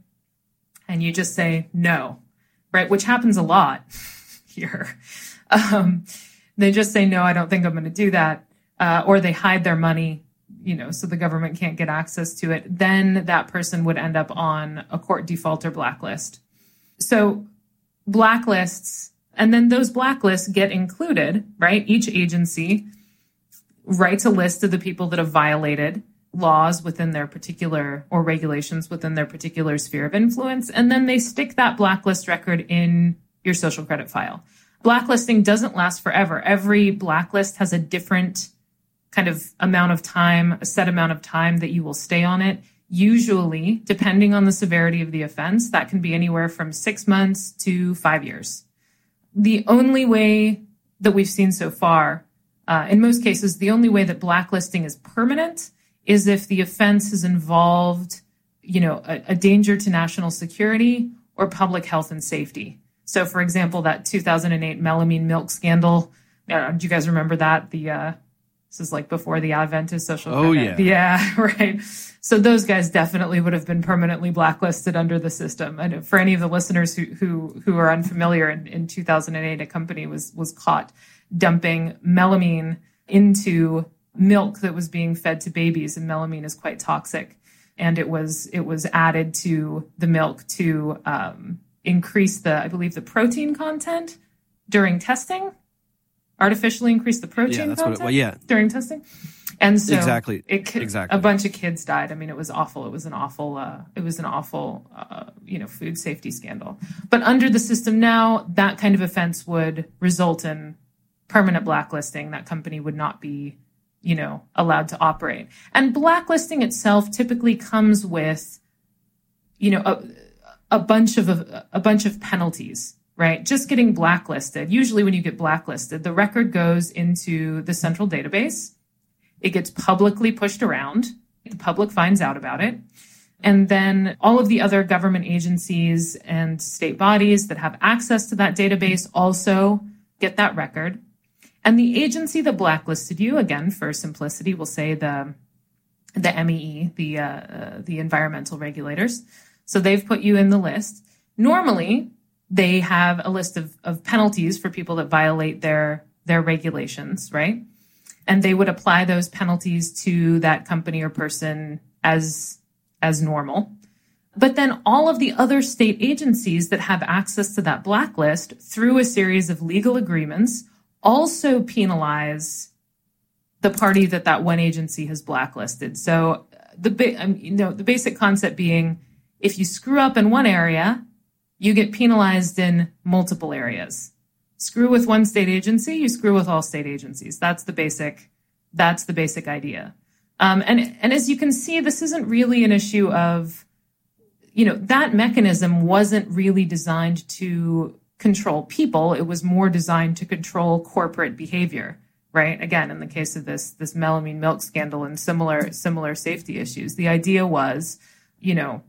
S3: and you just say no, right? Which happens a lot here. Um, they just say, no, I don't think I'm going to do that. Uh, or they hide their money, you know, so the government can't get access to it. Then that person would end up on a court defaulter blacklist. So blacklists, and then those blacklists get included, right? Each agency writes a list of the people that have violated laws within their particular, or regulations within their particular sphere of influence. And then they stick that blacklist record in your social credit file. Blacklisting doesn't last forever. Every blacklist has a different kind of amount of time, a set amount of time that you will stay on it. Usually, depending on the severity of the offense, that can be anywhere from six months to five years. The only way that we've seen so far, uh, in most cases, the only way that blacklisting is permanent is if the offense has involved, you know, a, a danger to national security or public health and safety. So, for example, that two thousand eight melamine milk scandal, Yeah, do you guys remember that? The uh, this is like before the advent of social
S1: Oh,
S3: credit.
S1: yeah.
S3: Yeah, right. So those guys definitely would have been permanently blacklisted under the system. And for any of the listeners who who, who are unfamiliar, in, in two thousand eight, a company was was caught dumping melamine into milk that was being fed to babies, and melamine is quite toxic. And it was it was added to the milk to um, increase the, I believe, the protein content during testing. Artificially increase the protein
S1: Yeah, that's
S3: content
S1: what it, well, yeah.
S3: during testing. And so
S1: Exactly.
S3: it,
S1: Exactly.
S3: a bunch of kids died. I mean, it was awful. It was an awful, uh, it was an awful, uh, you know, food safety scandal. But under the system now, that kind of offense would result in permanent blacklisting. That company would not be, you know, allowed to operate. And blacklisting itself typically comes with, you know, a, a bunch of a, a bunch of penalties. Right? Just getting blacklisted. Usually when you get blacklisted, the record goes into the central database. It gets publicly pushed around. The public finds out about it. And then all of the other government agencies and state bodies that have access to that database also get that record. And the agency that blacklisted you, again, for simplicity, we'll say the, the M E E, the, uh, uh, the environmental regulators. So they've put you in the list. Normally, they have a list of, of penalties for people that violate their, their regulations, right? And they would apply those penalties to that company or person as, as normal. But then all of the other state agencies that have access to that blacklist through a series of legal agreements also penalize the party that that one agency has blacklisted. So the, um, you know, the basic concept being, if you screw up in one area, you get penalized in multiple areas. Screw with one state agency, you screw with all state agencies. That's the basic, that's the basic idea. Um, and, and as you can see, this isn't really an issue of, you know, that mechanism wasn't really designed to control people. It was more designed to control corporate behavior, right? Again, in the case of this, this melamine milk scandal and similar, similar safety issues, the idea was, you know,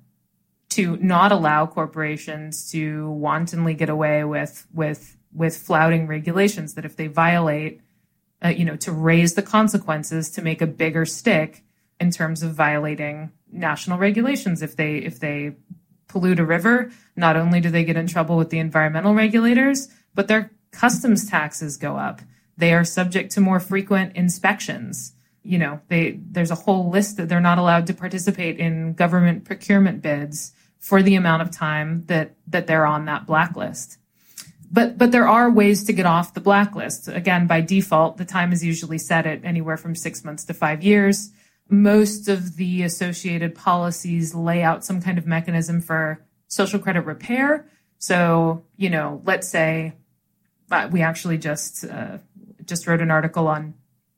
S3: to not allow corporations to wantonly get away with with with flouting regulations, that if they violate, uh, you know, to raise the consequences, to make a bigger stick in terms of violating national regulations. If they if they pollute a river, not only do they get in trouble with the environmental regulators, but their customs taxes go up. They are subject to more frequent inspections. You know, they there's a whole list that they're not allowed to participate in government procurement bids for the amount of time that, that they're on that blacklist. But, but there are ways to get off the blacklist. Again, by default, the time is usually set at anywhere from six months to five years. Most of the associated policies lay out some kind of mechanism for social credit repair. So, you know, let's say uh, we actually just, uh, just wrote an article on,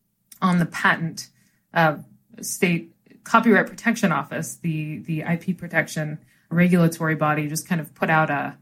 S3: on the patent, uh, state Copyright Protection Office, the, the I P protection regulatory body, just kind of put out a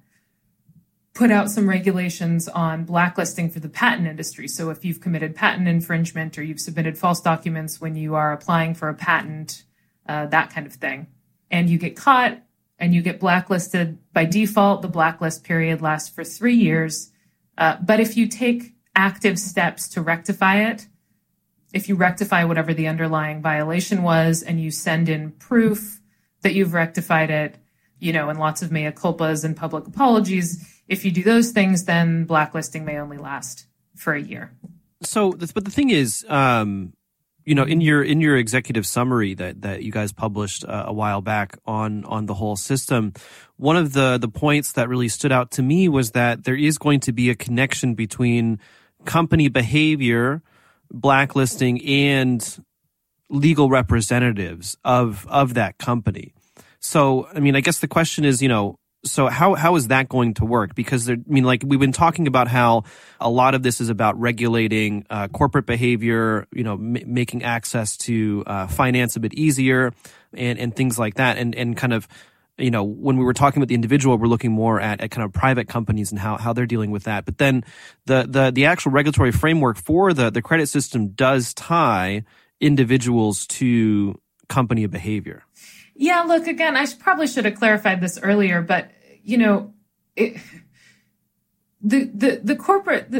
S3: put out some regulations on blacklisting for the patent industry. So if you've committed patent infringement or you've submitted false documents when you are applying for a patent, uh, that kind of thing, and you get caught and you get blacklisted, by default, the blacklist period lasts for three years. Uh, but if you take active steps to rectify it, if you rectify whatever the underlying violation was and you send in proof that you've rectified it, you know, and lots of mea culpas and public apologies, if you do those things, then blacklisting may only last for a year.
S1: So, but the thing is, um, you know, in your in your executive summary that that you guys published uh, a while back on on the whole system, one of the the points that really stood out to me was that there is going to be a connection between company behavior, blacklisting, and legal representatives of of that company. So, I mean, I guess the question is, you know, so how how is that going to work? Because there, I mean, like we've been talking about how a lot of this is about regulating uh, corporate behavior, you know, m- making access to uh, finance a bit easier, and and things like that, and and kind of, you know, when we were talking about the individual, we're looking more at, at kind of private companies and how how they're dealing with that. But then the the the actual regulatory framework for the the credit system does tie individuals to company behavior.
S3: Yeah, look, again, I should, probably should have clarified this earlier, but, you know, it, the, the, the corporate, the,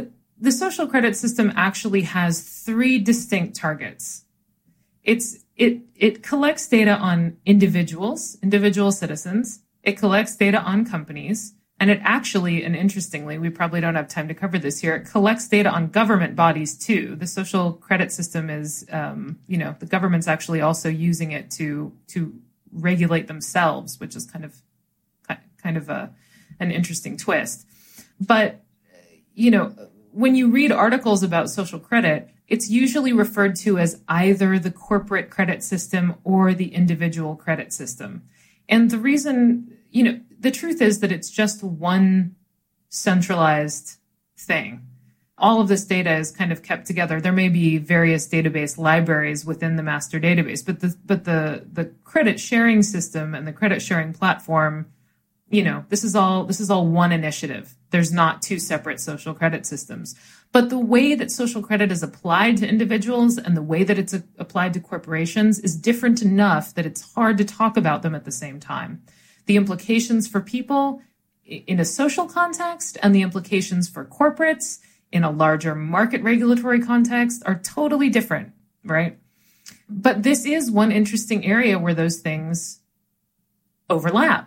S3: the social credit system actually has three distinct targets. It's it it collects data on individuals, individual citizens. It collects data on companies. And it actually, and interestingly, we probably don't have time to cover this here, it collects data on government bodies too. The social credit system is, um, you know, the government's actually also using it to to regulate themselves, which is kind of kind of a an interesting twist. But, you know, when you read articles about social credit, it's usually referred to as either the corporate credit system or the individual credit system. And the reason, you know, the truth is that it's just one centralized thing. All of this data is kind of kept together. There may be various database libraries within the master database, but the but the the credit sharing system and the credit sharing platform, you know, this is all this is all one initiative. There's not two separate social credit systems. But the way that social credit is applied to individuals and the way that it's a, applied to corporations is different enough that it's hard to talk about them at the same time. The implications for people in a social context and the implications for corporates in a larger market regulatory context are totally different, right? But this is one interesting area where those things overlap.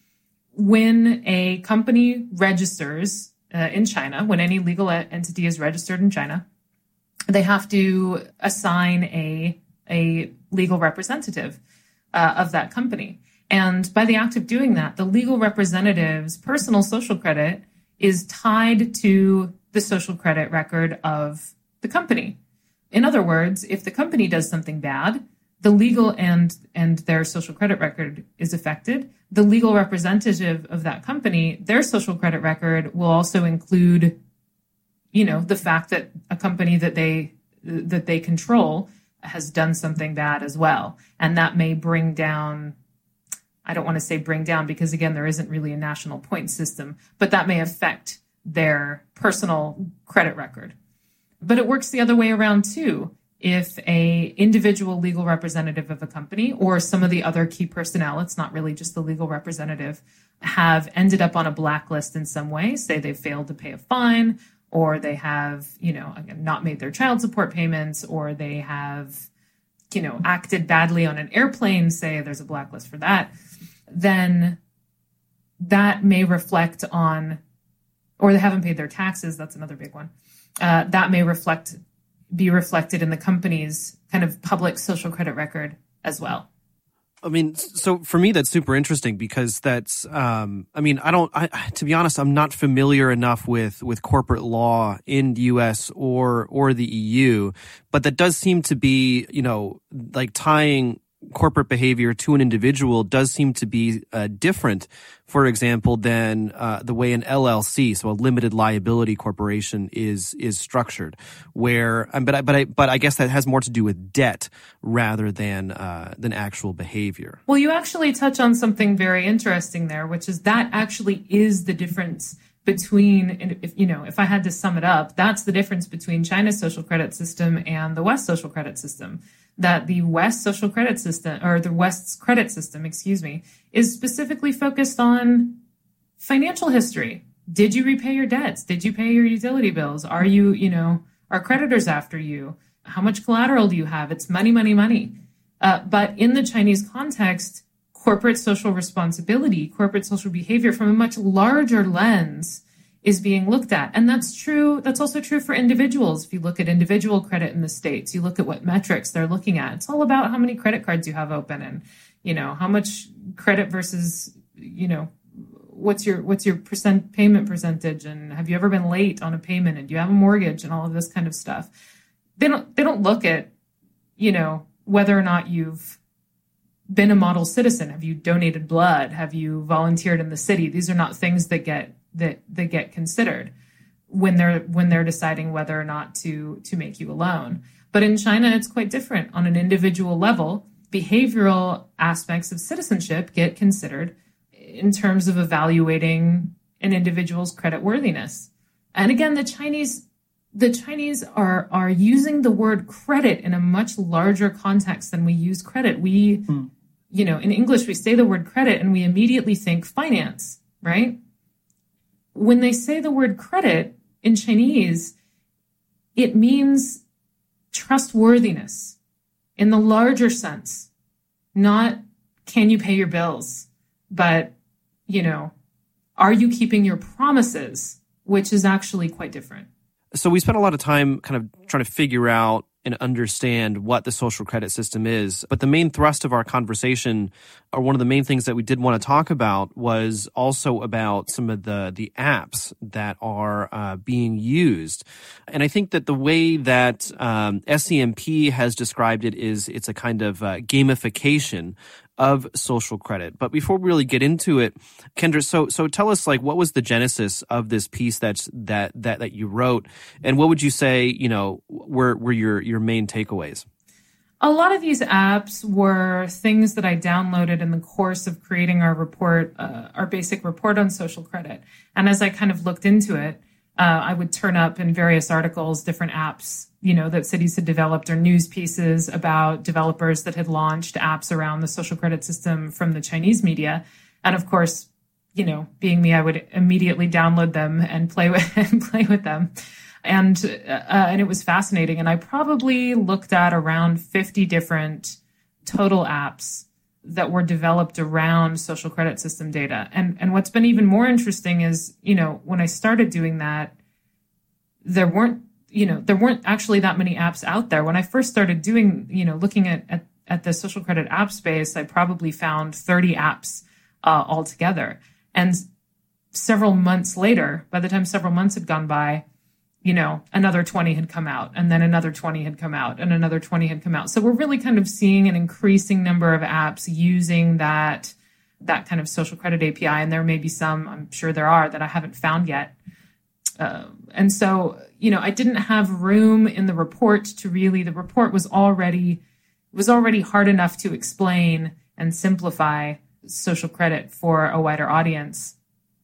S3: When a company registers uh, in China, when any legal entity is registered in China, they have to assign a, a legal representative uh, of that company. And by the act of doing that, the legal representative's personal social credit is tied to the social credit record of the company. In other words, if the company does something bad, the legal and, and their social credit record is affected. The legal representative of that company, their social credit record will also include, you know, the fact that a company that they that they control has done something bad as well. And that may bring down, I don't want to say bring down because, again, there isn't really a national point system, but that may affect their personal credit record. But it works the other way around, too. If a individual legal representative of a company or some of the other key personnel, it's not really just the legal representative, have ended up on a blacklist in some way, say they failed to pay a fine, or they have, you know, again, not made their child support payments, or they have, you know, acted badly on an airplane, say there's a blacklist for that, then that may reflect on, or they haven't paid their taxes, that's another big one, uh, that may reflect be reflected in the company's kind of public social credit record as well.
S1: I mean, so for me, that's super interesting because that's, um, I mean, I don't, I, to be honest, I'm not familiar enough with, with corporate law in the U S or, or the E U, but that does seem to be, you know, like tying corporate behavior to an individual does seem to be uh, different, for example, than uh, the way an L L C, so a limited liability corporation, is is structured. Where, um, but I, but I, but I guess that has more to do with debt rather than uh, than actual behavior.
S3: Well, you actually touch on something very interesting there, which is that actually is the difference between, if you know, if I had to sum it up, that's the difference between China's social credit system and the West social credit system. That the West social credit system, or the West's credit system, excuse me, is specifically focused on financial history. Did you repay your debts? Did you pay your utility bills? Are you, you know, are creditors after you? How much collateral do you have? It's money, money, money. Uh, but in the Chinese context, corporate social responsibility, corporate social behavior from a much larger lens is being looked at. And that's true. That's also true for individuals. If you look at individual credit in the States, you look at what metrics they're looking at. It's all about how many credit cards you have open and, you know, how much credit versus, you know, what's your, what's your percent payment percentage, and have you ever been late on a payment, and do you have a mortgage, and all of this kind of stuff. They don't, they don't look at, you know, whether or not you've been a model citizen. Have you donated blood? Have you volunteered in the city? These are not things that get that that get considered when they're when they're deciding whether or not to to make you a loan. But in China, it's quite different. On an individual level, behavioral aspects of citizenship get considered in terms of evaluating an individual's credit worthiness. And again, the Chinese the Chinese are are using the word credit in a much larger context than we use credit. We, hmm. you know, in English, we say the word credit and we immediately think finance, right? When they say the word credit in Chinese, it means trustworthiness in the larger sense, not can you pay your bills, but, you know, are you keeping your promises, which is actually quite different.
S1: So we spent a lot of time kind of trying to figure out and understand what the social credit system is. But the main thrust of our conversation, or one of the main things that we did want to talk about, was also about some of the, the apps that are uh, being used. And I think that the way that um, S C M P has described it is it's a kind of uh, gamification of social credit. But before we really get into it, Kendra, so so tell us, like, what was the genesis of this piece that's that that that you wrote, and what would you say, you know, were were your your main takeaways?
S3: A lot of these apps were things that I downloaded in the course of creating our report, uh, our basic report on social credit. And as I kind of looked into it, uh, I would turn up in various articles, different apps, you know, that cities had developed, or news pieces about developers that had launched apps around the social credit system from the Chinese media. And of course, you know, being me, I would immediately download them and play with and play with them. And uh, and it was fascinating. And I probably looked at around fifty different total apps that were developed around social credit system data. And and what's been even more interesting is, you know, when I started doing that, there weren't, you know, there weren't actually that many apps out there. When I first started doing, you know, looking at at, at the social credit app space, I probably found thirty apps uh, altogether. And several months later, by the time several months had gone by, you know, another twenty had come out, and then another twenty had come out, and another twenty had come out. So we're really kind of seeing an increasing number of apps using that, that kind of social credit A P I. And there may be some, I'm sure there are, that I haven't found yet. Uh, and so, you know, I didn't have room in the report to really, the report was already, was already hard enough to explain and simplify social credit for a wider audience.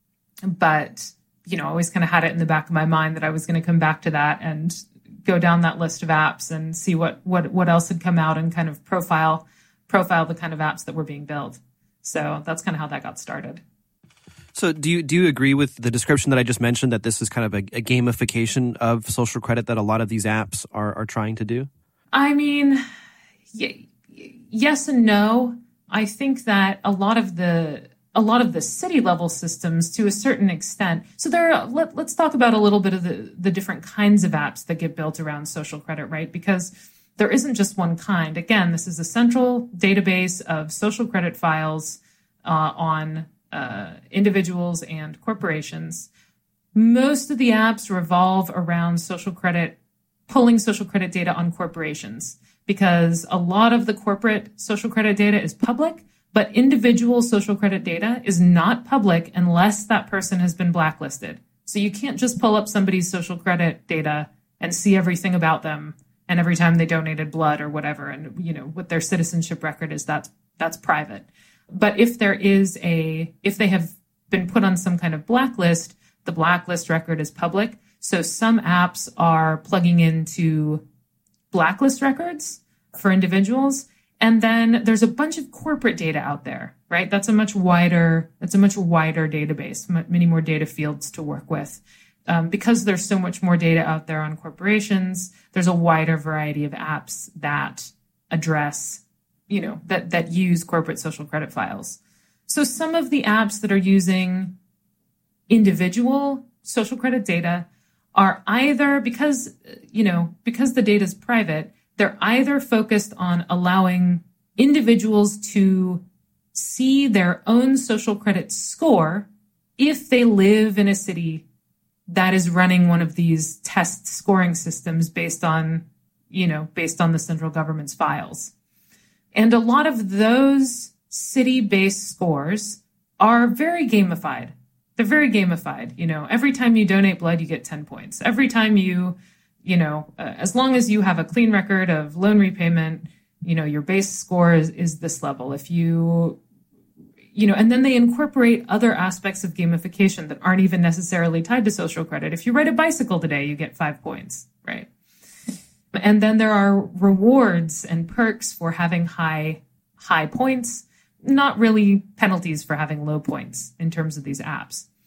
S3: But, you know, I always kind of had it in the back of my mind that I was going to come back to that and go down that list of apps and see what, what, what else had come out and kind of profile, profile the kind of apps that were being built. So that's kind of how that got started.
S1: So do you do you agree with the description that I just mentioned, that this is kind of a, a gamification of social credit that a lot of these apps are, are trying to do?
S3: I mean, y- yes and no. I think that a lot of the a lot of the city level systems, to a certain extent. So there are, let, let's talk about a little bit of the, the different kinds of apps that get built around social credit, right? Because there isn't just one kind. Again, this is a central database of social credit files uh, on uh, individuals and corporations. Most of the apps revolve around social credit, pulling social credit data on corporations, because a lot of the corporate social credit data is public, but individual social credit data is not public unless that person has been blacklisted. So you can't just pull up somebody's social credit data and see everything about them and every time they donated blood or whatever, and, you know, what their citizenship record is, that's that's private. But if there is a, if they have been put on some kind of blacklist, the blacklist record is public. So some apps are plugging into blacklist records for individuals. And then there's a bunch of corporate data out there, right? That's a much wider, that's a much wider database, many more data fields to work with. Um, because there's so much more data out there on corporations, there's a wider variety of apps that address, you know, that, that use corporate social credit files. So some of the apps that are using individual social credit data are either, because, you know, because the data is private, they're either focused on allowing individuals to see their own social credit score if they live in a city that is running one of these test scoring systems based on, you know, based on the central government's files. And a lot of those city-based scores are very gamified. They're very gamified. You know, every time you donate blood, you get ten points. Every time you You know, uh, as long as you have a clean record of loan repayment, you know, your base score is, is this level. If you, you know, and then they incorporate other aspects of gamification that aren't even necessarily tied to social credit. If you ride a bicycle today, you get five points, right? And then there are rewards and perks for having high, high points, not really penalties for having low points in terms of these apps.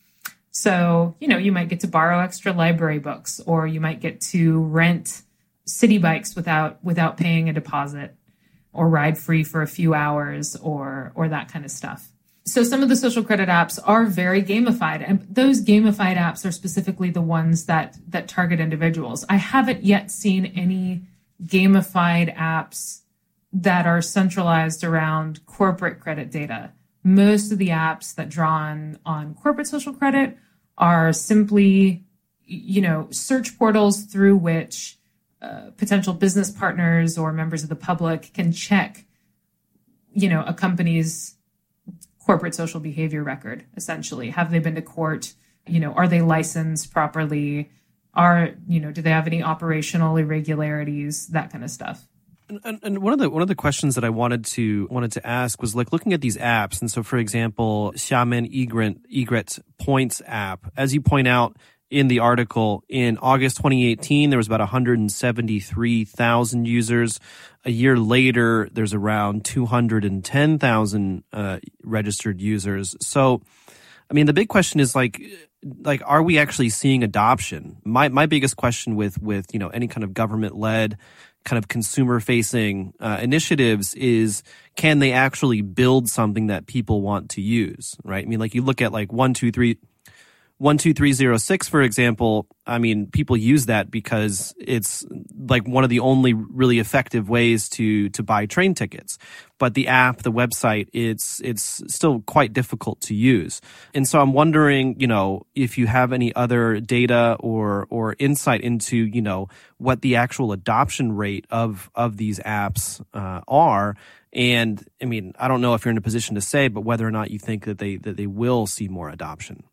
S3: So, you know, you might get to borrow extra library books, or you might get to rent city bikes without without paying a deposit, or ride free for a few hours, or or that kind of stuff. So some of the social credit apps are very gamified, and those gamified apps are specifically the ones that that target individuals. I haven't yet seen any gamified apps that are centralized around corporate credit data. Most of the apps that draw on, on corporate social credit are simply, you know, search portals through which uh, potential business partners or members of the public can check, you know, a company's corporate social behavior record, essentially. Have they been to court? You know, are they licensed properly? Are, you know, do they have any operational irregularities? That kind of stuff.
S1: And, and one of the one of the questions that I wanted to wanted to ask was like looking at these apps. And so, for example, Xiamen Egret, Egret Points app, as you point out in the article, in August twenty eighteen, there was about one hundred seventy-three thousand users. A year later, there's around two hundred ten thousand uh, registered users. So, I mean, the big question is like, like, are we actually seeing adoption? My my biggest question with with you know any kind of government led kind of consumer facing uh, initiatives is, can they actually build something that people want to use, right? I mean, like you look at like one, two, three, one, two, three, zero, six, for example. I mean, people use that because it's like one of the only really effective ways to, to buy train tickets. But the app, the website, it's, it's still quite difficult to use. And so I'm wondering, you know, if you have any other data or, or insight into, you know, what the actual adoption rate of, of these apps, uh, are. And I mean, I don't know if you're in a position to say, but whether or not you think that they, that they will see more adoption.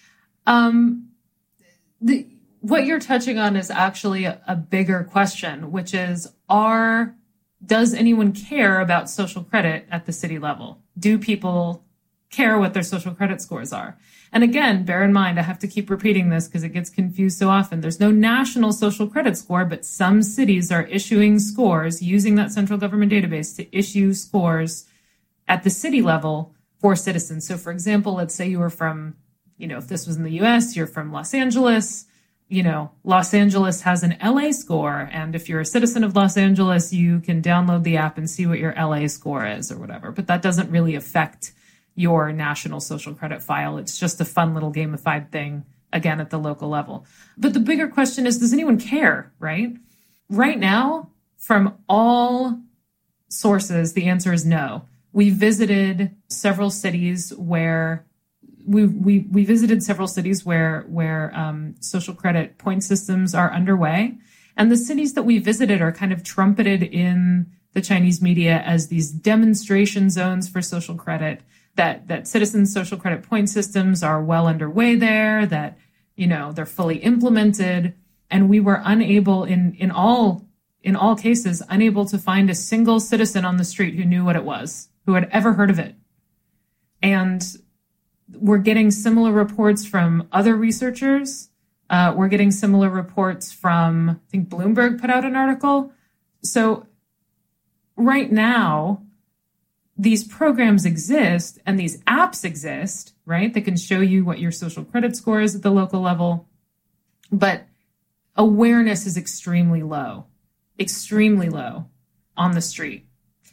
S3: Um, the, what you're touching on is actually a, a bigger question, which is, are, does anyone care about social credit at the city level? Do people care what their social credit scores are? And again, bear in mind, I have to keep repeating this because it gets confused so often. There's no national social credit score, but some cities are issuing scores using that central government database to issue scores at the city level for citizens. So for example, let's say you were from, you know, if this was in the U S, you're from Los Angeles, you know, Los Angeles has an L A score. And if you're a citizen of Los Angeles, you can download the app and see what your L A score is or whatever. But that doesn't really affect your national social credit file. It's just a fun little gamified thing, again, at the local level. But the bigger question is, does anyone care, right? Right now, from all sources, the answer is no. We visited several cities where We we we visited several cities where where um, social credit point systems are underway, and the cities that we visited are kind of trumpeted in the Chinese media as these demonstration zones for social credit. That that citizen social credit point systems are well underway there. That you know they're fully implemented, and we were unable in in all in all cases unable to find a single citizen on the street who knew what it was, who had ever heard of it, and we're getting similar reports from other researchers. Uh, we're getting similar reports from, I think Bloomberg put out an article. So right now, these programs exist and these apps exist, right? They can show you what your social credit score is at the local level. But awareness is extremely low, extremely low on the street.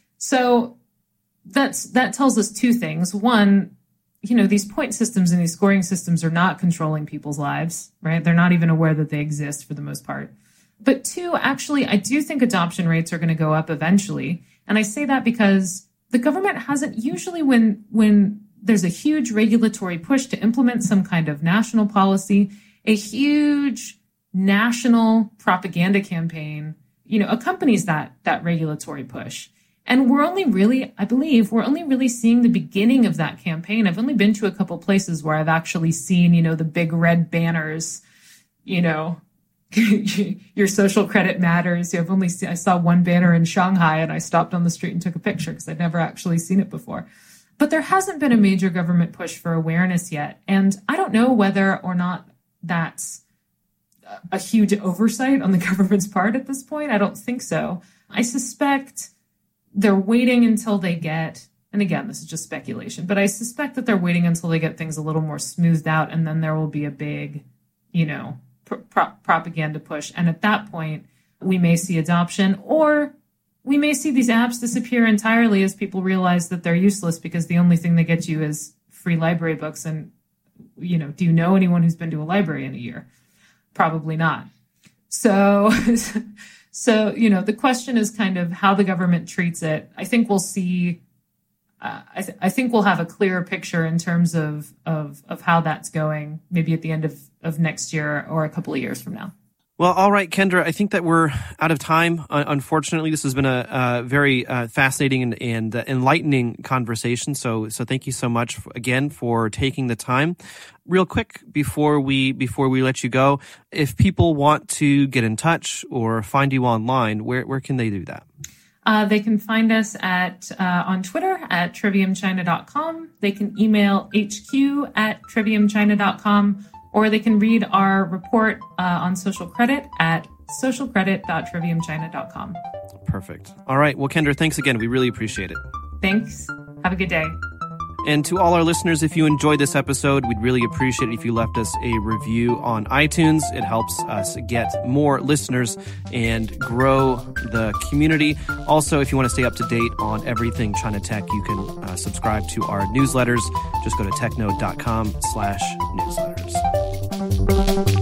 S3: So that's that tells us two things. One, you know, these point systems and these scoring systems are not controlling people's lives, right? They're not even aware that they exist for the most part. But two, actually, I do think adoption rates are going to go up eventually. And I say that because the government hasn't usually when, when there's a huge regulatory push to implement some kind of national policy, a huge national propaganda campaign, you know, accompanies that, that regulatory push. And we're only really, I believe, we're only really seeing the beginning of that campaign. I've only been to a couple places where I've actually seen, you know, the big red banners, you know, your social credit matters. I've only seen, I saw one banner in Shanghai and I stopped on the street and took a picture because I'd never actually seen it before. But there hasn't been a major government push for awareness yet. And I don't know whether or not that's a huge oversight on the government's part at this point. I don't think so. I suspect they're waiting until they get and again, this is just speculation, but I suspect that they're waiting until they get things a little more smoothed out, and then there will be a big, you know, pro- pro- propaganda push. And at that point, we may see adoption, or we may see these apps disappear entirely as people realize that they're useless because the only thing they get you is free library books. And, you know, do you know anyone who's been to a library in a year? Probably not. So, so, you know, the question is kind of how the government treats it. I think we'll see, uh, I, th- I think we'll have a clearer picture in terms of, of, of how that's going, maybe at the end of, of next year or a couple of years from now.
S1: Well, all right, Kendra, I think that we're out of time. Uh, unfortunately, this has been a, a very uh, fascinating and, and uh, enlightening conversation. So, so thank you so much for, again for taking the time. Real quick before we before we let you go, if people want to get in touch or find you online, where where can they do that?
S3: Uh, they can find us at uh, on Twitter at trivium china dot com. They can email H Q at trivium china dot com. Or they can read our report uh, on social credit at social credit dot trivium china dot com.
S1: Perfect. All right. Well, Kendra, thanks again. We really appreciate it.
S3: Thanks. Have a good day.
S1: And to all our listeners, if you enjoyed this episode, we'd really appreciate it if you left us a review on iTunes. It helps us get more listeners and grow the community. Also, if you want to stay up to date on everything China Tech, you can uh, subscribe to our newsletters. Just go to technode dot com slash newsletters.